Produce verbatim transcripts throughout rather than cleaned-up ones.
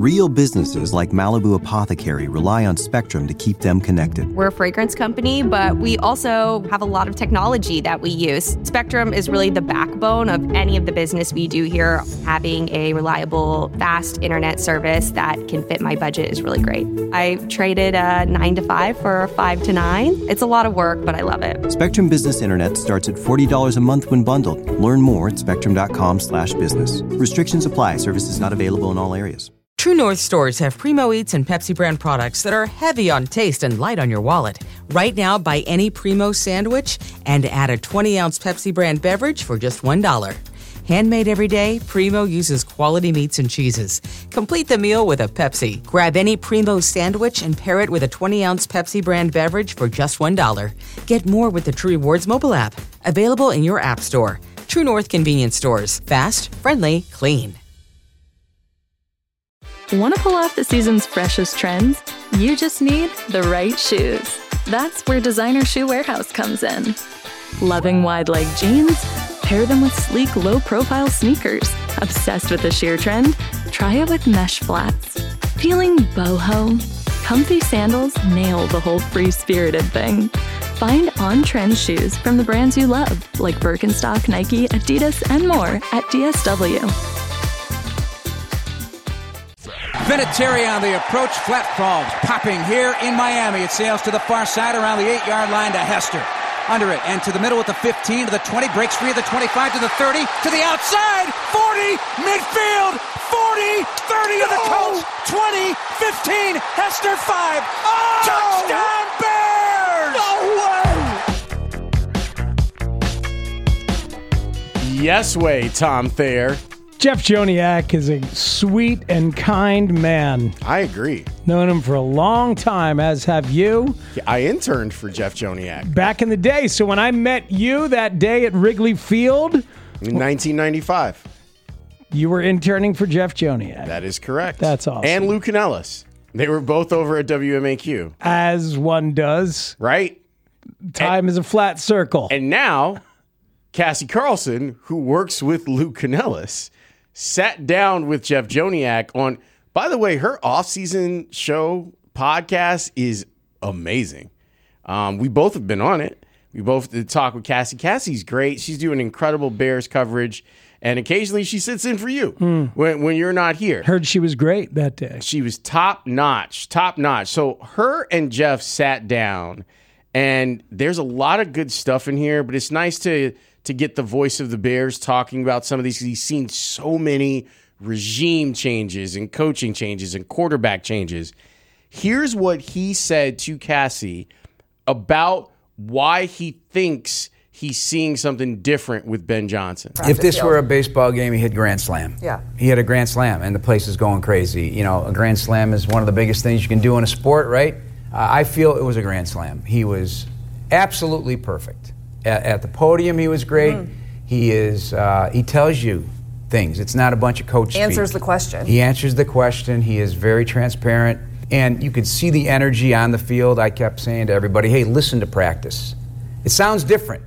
Real businesses like Malibu Apothecary rely on Spectrum to keep them connected. We're a fragrance company, but we also have a lot of technology that we use. Spectrum is really the backbone of any of the business we do here. Having a reliable, fast internet service that can fit my budget is really great. I traded a nine to five for a five to nine. It's a lot of work, but I love it. Spectrum Business Internet starts at forty dollars a month when bundled. Learn more at spectrum.com slash business. Restrictions apply. Services not available in all areas. True North stores have Primo Eats and Pepsi brand products that are heavy on taste and light on your wallet. Right now, buy any Primo sandwich and add a twenty-ounce Pepsi brand beverage for just one dollar. Handmade every day, Primo uses quality meats and cheeses. Complete the meal with a Pepsi. Grab any Primo sandwich and pair it with a twenty-ounce Pepsi brand beverage for just one dollar. Get more with the True Rewards mobile app. Available in your app store. True North convenience stores. Fast, friendly, clean. Want to pull off the season's freshest trends? You just need the right shoes. That's where Designer Shoe Warehouse comes in. Loving wide leg jeans? Pair them with sleek, low-profile sneakers. Obsessed with the sheer trend? Try it with mesh flats. Feeling boho? Comfy sandals nail the whole free-spirited thing. Find on-trend shoes from the brands you love, like Birkenstock, Nike, Adidas, and more at D S W. Vinatieri on the approach, flat frogs popping here in Miami. It sails to the far side around the eight-yard line to Hester. Under it and to the middle with the fifteen, to the twenty, breaks free of the twenty-five, to the thirty, to the outside, forty, midfield, forty, thirty to the Colts, twenty, fifteen, Hester five. Oh! Touchdown Bears! No way! Yes way, Tom Thayer. Jeff Joniak is a sweet and kind man. I agree. Known him for a long time, as have you. Yeah, I interned for Jeff Joniak. Back in the day. So when I met you that day at Wrigley Field. In nineteen ninety-five. You were interning for Jeff Joniak. That is correct. That's awesome. And Lou Canellis. They were both over at W M A Q. As one does. Right? Time and, is a flat circle. And now, Cassie Carlson, who works with Lou Canellis, sat down with Jeff Joniak on, by the way, her off-season show podcast is amazing. Um, we both have been on it. We both did talk with Cassie. Cassie's great. She's doing incredible Bears coverage, and occasionally she sits in for you mm. when, when you're not here. Heard she was great that day. She was top-notch, top-notch. So her and Jeff sat down, and there's a lot of good stuff in here, but it's nice to to get the voice of the Bears talking about some of these. He's seen so many regime changes and coaching changes and quarterback changes. Here's what he said to Cassie about why he thinks he's seeing something different with Ben Johnson. If this were a baseball game, he hit grand slam. Yeah. He hit a grand slam, and the place is going crazy. You know, a grand slam is one of the biggest things you can do in a sport, right? Uh, I feel it was a grand slam. He was absolutely perfect. At, at the podium, he was great. Mm. He is. Uh, he tells you things. It's not a bunch of coach speak. Answers the question. He answers the question. He is very transparent. And you could see the energy on the field. I kept saying to everybody, hey, listen to practice. It sounds different.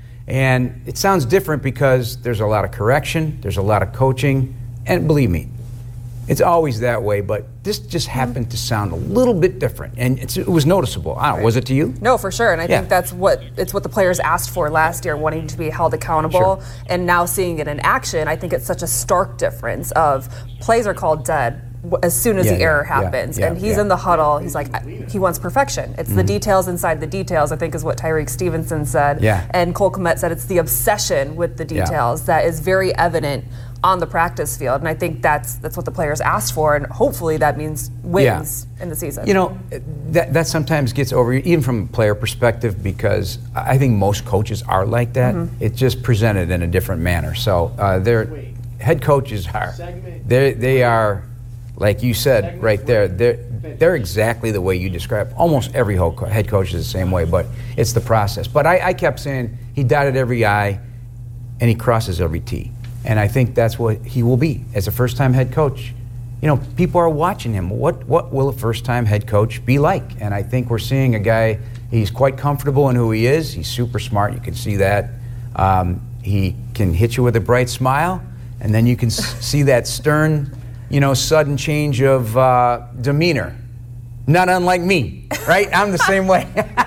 And it sounds different because there's a lot of correction, there's a lot of coaching, and believe me, it's always that way, but this just happened mm-hmm. to sound a little bit different, and it's, it was noticeable. I don't know, was it to you? No, for sure, and I yeah. think that's what it's what the players asked for last year, wanting to be held accountable, sure. and now seeing it in action. I think it's such a stark difference of plays are called dead as soon as yeah, the yeah, error yeah, happens, yeah, and he's yeah. in the huddle. He's like, he wants perfection. It's mm-hmm. the details inside the details, I think is what Tyreek Stevenson said. Yeah. And Cole Kmet said it's the obsession with the details yeah. that is very evident on the practice field. And I think that's that's what the players asked for, and hopefully that means wins yeah. in the season. You know, that, that sometimes gets over, even from a player perspective, because I think most coaches are like that. Mm-hmm. It's just presented in a different manner. So uh, their head coaches are, they they are, like you said right there, they're, they're exactly the way you describe. Almost every head coach is the same way, but it's the process. But I, I kept saying he dotted every I and he crosses every T. And I think that's what he will be as a first-time head coach. You know, people are watching him. What what will a first-time head coach be like? And I think we're seeing a guy, he's quite comfortable in who he is. He's super smart. You can see that. Um, he can hit you with a bright smile, and then you can s- see that stern you know, sudden change of uh, demeanor. Not unlike me, right? I'm the same way.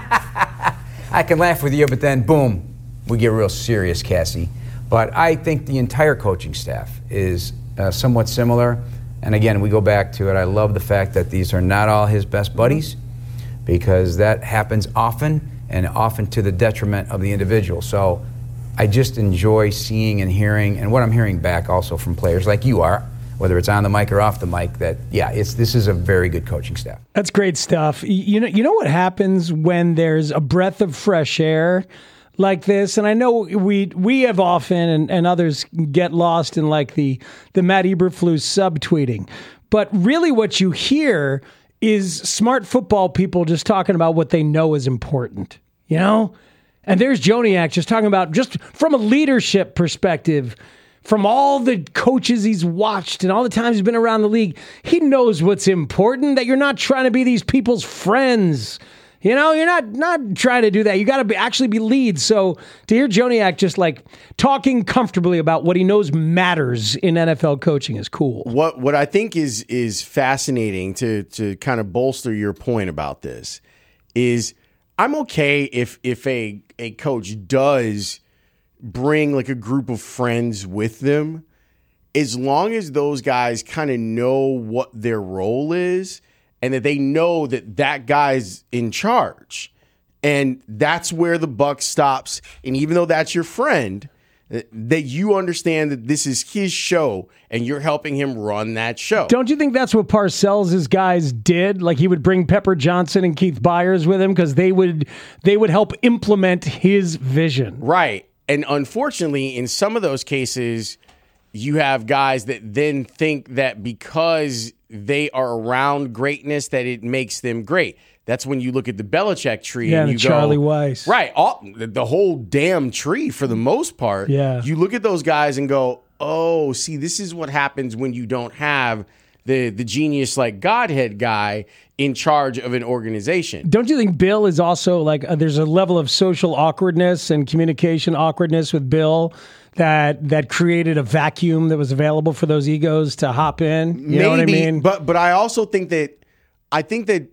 I can laugh with you, but then boom, we get real serious, Cassie. But I think the entire coaching staff is uh, somewhat similar. And again, we go back to it. I love the fact that these are not all his best buddies, because that happens often, and often to the detriment of the individual. So I just enjoy seeing and hearing, and what I'm hearing back also from players like you are, whether it's on the mic or off the mic, that, yeah, it's this is a very good coaching staff. That's great stuff. You know, you know what happens when there's a breath of fresh air like this? And I know we we have often, and, and others get lost in like the, the Matt Eberflus subtweeting. But really what you hear is smart football people just talking about what they know is important, you know? And there's Joniak just talking about, just from a leadership perspective, from all the coaches he's watched and all the times he's been around the league, he knows what's important, that you're not trying to be these people's friends. You know, you're not not trying to do that. You got to be, actually be leads. So to hear Joniak just like talking comfortably about what he knows matters in N F L coaching is cool. What what I think is is fascinating to to kind of bolster your point about this is I'm okay if if a a coach does bring like a group of friends with them, as long as those guys kind of know what their role is and that they know that that guy's in charge. And that's where the buck stops. And even though that's your friend, that you understand that this is his show and you're helping him run that show. Don't you think that's what Parcells' guys did? Like he would bring Pepper Johnson and Keith Byers with him because they would they would help implement his vision. Right. And unfortunately, in some of those cases, you have guys that then think that because they are around greatness that it makes them great. That's when you look at the Belichick tree yeah, and you the Charlie go, Weiss. Right, all, the whole damn tree for the most part. Yeah. You look at those guys and go, oh, see, this is what happens when you don't have the the genius like Godhead guy in charge of an organization. Don't you think Bill is also like, uh, there's a level of social awkwardness and communication awkwardness with Bill that that created a vacuum that was available for those egos to hop in? You Maybe, know what I mean? But but I also think that I think that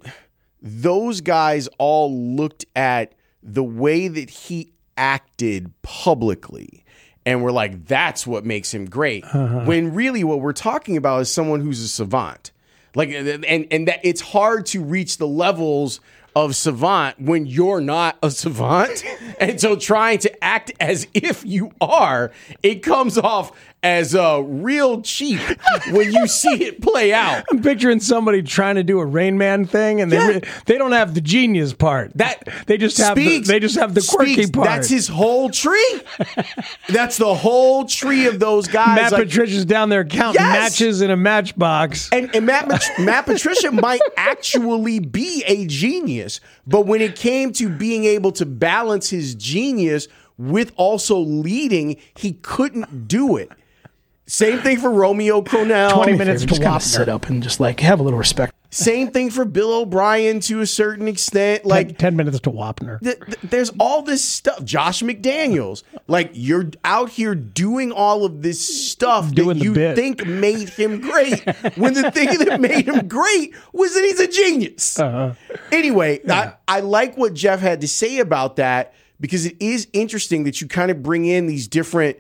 those guys all looked at the way that he acted publicly and were like, that's what makes him great. Uh-huh. When really what we're talking about is someone who's a savant. Like, and and that it's hard to reach the levels of savant when you're not a savant. And so trying to act as if you are, it comes off as uh, real cheap when you see it play out. I'm picturing somebody trying to do a Rain Man thing, and they yeah. they don't have the genius part. That they just have speaks, the, they just have the quirky speaks, part. That's his whole tree. That's the whole tree of those guys. Matt like, Patricia's down there counting yes. matches in a matchbox, and, and Matt Matt Patricia might actually be a genius, but when it came to being able to balance his genius with also leading, he couldn't do it. Same thing for Romeo Crennel. Twenty minutes to kind of sit up and just like have a little respect. Same thing for Bill O'Brien to a certain extent. Like ten, ten minutes to Wapner. Th- th- there's all this stuff. Josh McDaniels. Like you're out here doing all of this stuff doing that you bit. think made him great. When the thing that made him great was that he's a genius. Uh-huh. Anyway, yeah. I, I like what Jeff had to say about that because it is interesting that you kind of bring in these different.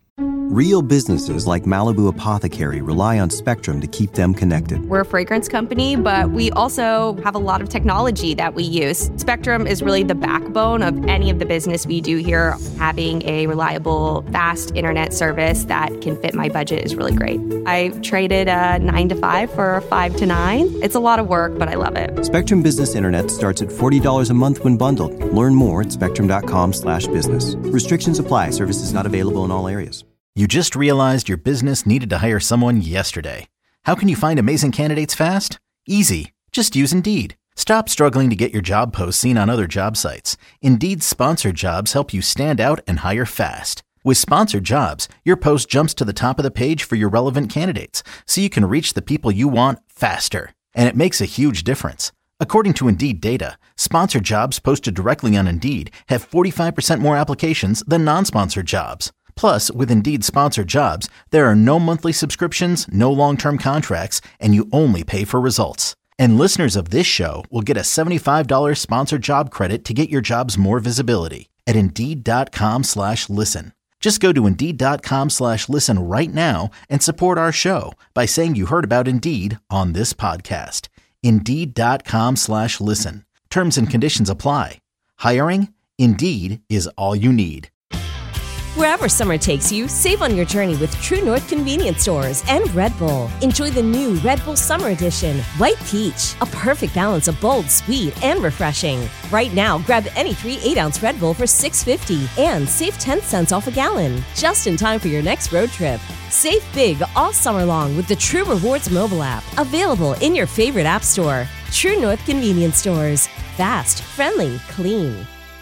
Real businesses like Malibu Apothecary rely on Spectrum to keep them connected. We're a fragrance company, but we also have a lot of technology that we use. Spectrum is really the backbone of any of the business we do here. Having a reliable, fast internet service that can fit my budget is really great. I traded a nine to five for a five to nine. It's a lot of work, but I love it. Spectrum Business Internet starts at forty dollars a month when bundled. Learn more at spectrum.com slash business. Restrictions apply. Services not available in all areas. You just realized your business needed to hire someone yesterday. How can you find amazing candidates fast? Easy. Just use Indeed. Stop struggling to get your job posts seen on other job sites. Indeed's sponsored jobs help you stand out and hire fast. With sponsored jobs, your post jumps to the top of the page for your relevant candidates, so you can reach the people you want faster. And it makes a huge difference. According to Indeed data, sponsored jobs posted directly on Indeed have forty-five percent more applications than non-sponsored jobs. Plus, with Indeed Sponsored Jobs, there are no monthly subscriptions, no long-term contracts, and you only pay for results. And listeners of this show will get a seventy-five dollars sponsored job credit to get your jobs more visibility at Indeed.com slash listen. Just go to Indeed.com slash listen right now and support our show by saying you heard about Indeed on this podcast. Indeed.com slash listen. Terms and conditions apply. Hiring? Indeed is all you need. Wherever summer takes you, save on your journey with True North Convenience Stores and Red Bull. Enjoy the new Red Bull Summer Edition, White Peach, a perfect balance of bold, sweet, and refreshing. Right now, grab any three eight-ounce Red Bull for six fifty and save ten cents off a gallon, just in time for your next road trip. Save big all summer long with the True Rewards mobile app, available in your favorite app store. True North Convenience Stores. Fast, friendly, clean.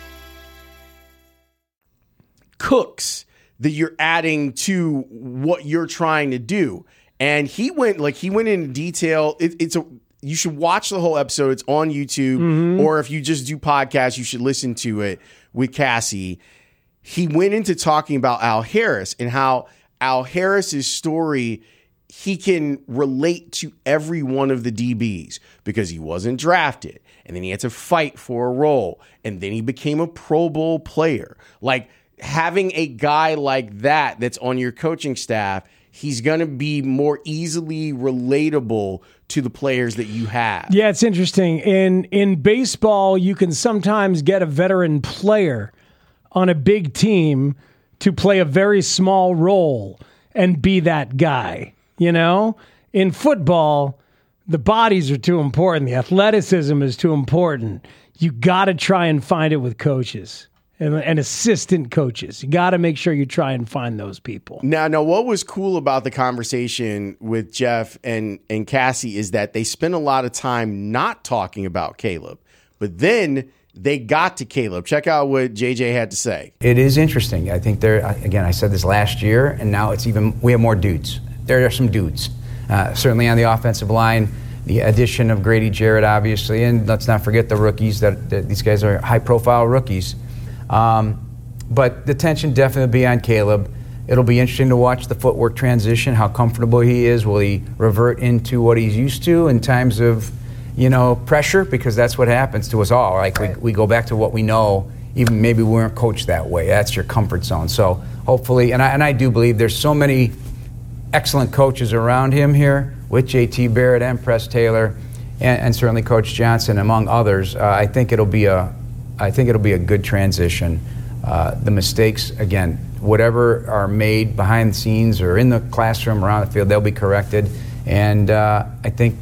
Cooks that you're adding to what you're trying to do. And he went like he went into detail. It, it's a you should watch the whole episode. It's on YouTube, mm-hmm. or if you just do podcasts, you should listen to it with Cassie. He went into talking about Al Harris and how Al Harris's story, he can relate to every one of the D Bs because he wasn't drafted, and then he had to fight for a role, and then he became a Pro Bowl player. Like, having a guy like that that's on your coaching staff, he's going to be more easily relatable to the players that you have. Yeah, it's interesting. In in baseball, you can sometimes get a veteran player on a big team to play a very small role and be that guy, you know? In football, the bodies are too important. The athleticism is too important. You got to try and find it with coaches. And, and assistant coaches. You got to make sure you try and find those people. Now, now, what was cool about the conversation with Jeff and, and Cassie is that they spent a lot of time not talking about Caleb, but then they got to Caleb. Check out what J J had to say. It is interesting. I think there, again, I said this last year, and now it's even, we have more dudes. There are some dudes. Uh, certainly on the offensive line, the addition of Grady Jarrett, obviously, and let's not forget the rookies, that, that these guys are high-profile rookies. Um, but the tension definitely be on Caleb. It'll be interesting to watch the footwork transition, how comfortable he is. Will he revert into what he's used to in times of, you know, pressure? Because that's what happens to us all. Like we, we go back to what we know, even maybe we weren't coached that way. That's your comfort zone. So hopefully, and I, and I do believe there's so many excellent coaches around him here with J T Barrett and Press Taylor and, and certainly Coach Johnson, among others. Uh, I think it'll be a I think it'll be a good transition. Uh, the mistakes, again, whatever are made behind the scenes or in the classroom, around the field, they'll be corrected. And uh, I think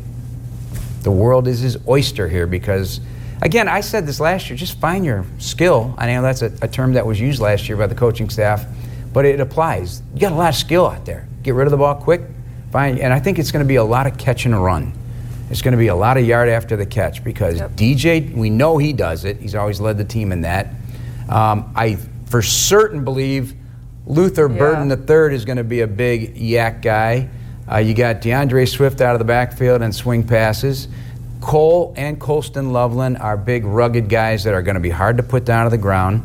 the world is his oyster here because, again, I said this last year, just find your skill. I know that's a, a term that was used last year by the coaching staff, but it applies. You got a lot of skill out there. Get rid of the ball quick. Find, and I think it's going to be a lot of catch and run. It's going to be a lot of yard after the catch because yep. D J, we know he does it. He's always led the team in that. Um, I for certain believe Luther yeah. Burden the third is going to be a big yak guy. Uh, you got DeAndre Swift out of the backfield and swing passes. Cole and Colston Loveland are big, rugged guys that are going to be hard to put down to the ground.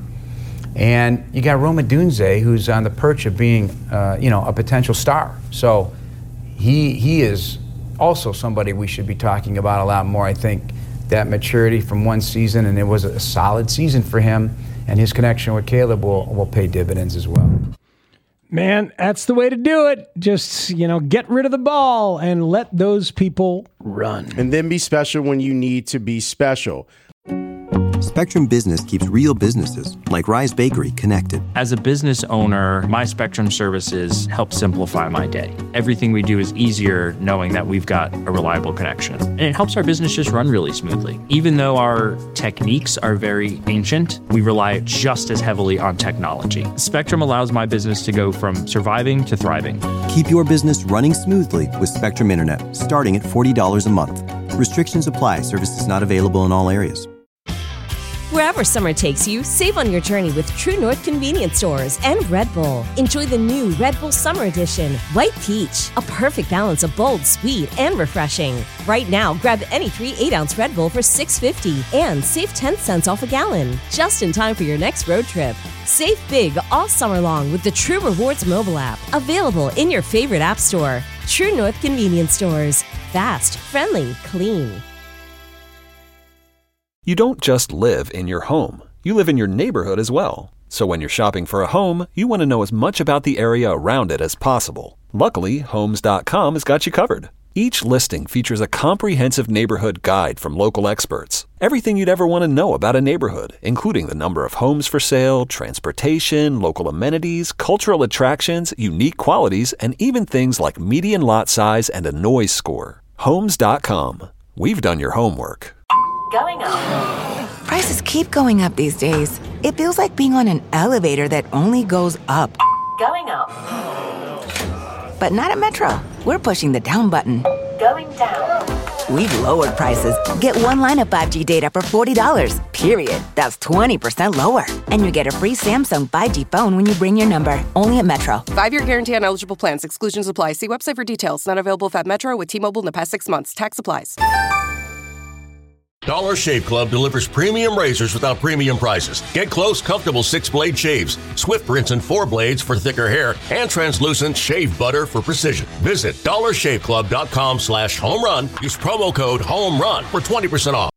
And you got Roma Dunze, who's on the perch of being, uh, you know, a potential star. So he he is also somebody we should be talking about a lot more. I think that maturity from one season, and it was a solid season for him, and his connection with Caleb will, will pay dividends as well. Man, that's the way to do it. Just, you know, get rid of the ball and let those people run. And then be special when you need to be special. Spectrum Business keeps real businesses, like Rise Bakery, connected. As a business owner, my Spectrum services help simplify my day. Everything we do is easier knowing that we've got a reliable connection. And it helps our business just run really smoothly. Even though our techniques are very ancient, we rely just as heavily on technology. Spectrum allows my business to go from surviving to thriving. Keep your business running smoothly with Spectrum Internet, starting at forty dollars a month. Restrictions apply. Services not available in all areas. Wherever summer takes you, save on your journey with True North Convenience Stores and Red Bull. Enjoy the new Red Bull Summer Edition, White Peach, a perfect balance of bold, sweet, and refreshing. Right now, grab any three eight-ounce Red Bull for six dollars and fifty cents and save ten cents off a gallon, just in time for your next road trip. Save big all summer long with the True Rewards mobile app, available in your favorite app store. True North Convenience Stores. Fast, friendly, clean. You don't just live in your home. You live in your neighborhood as well. So when you're shopping for a home, you want to know as much about the area around it as possible. Luckily, Homes dot com has got you covered. Each listing features a comprehensive neighborhood guide from local experts. Everything you'd ever want to know about a neighborhood, including the number of homes for sale, transportation, local amenities, cultural attractions, unique qualities, and even things like median lot size and a noise score. Homes dot com. We've done your homework. Going up. Prices keep going up these days. It feels like being on an elevator that only goes up. Going up. But not at Metro. We're pushing the down button. Going down. We've lowered prices. Get one line of five G data for forty dollars, period. That's twenty percent lower. And you get a free Samsung five G phone when you bring your number. Only at Metro. Five-year guarantee on eligible plans. Exclusions apply. See website for details. Not available if at Metro with T-Mobile in the past six months. Tax applies. Dollar Shave Club delivers premium razors without premium prices. Get close, comfortable six-blade shaves, swift rinse and four blades for thicker hair, and translucent shave butter for precision. Visit dollar shave club dot com slash home run. Use promo code HOME RUN for twenty percent off.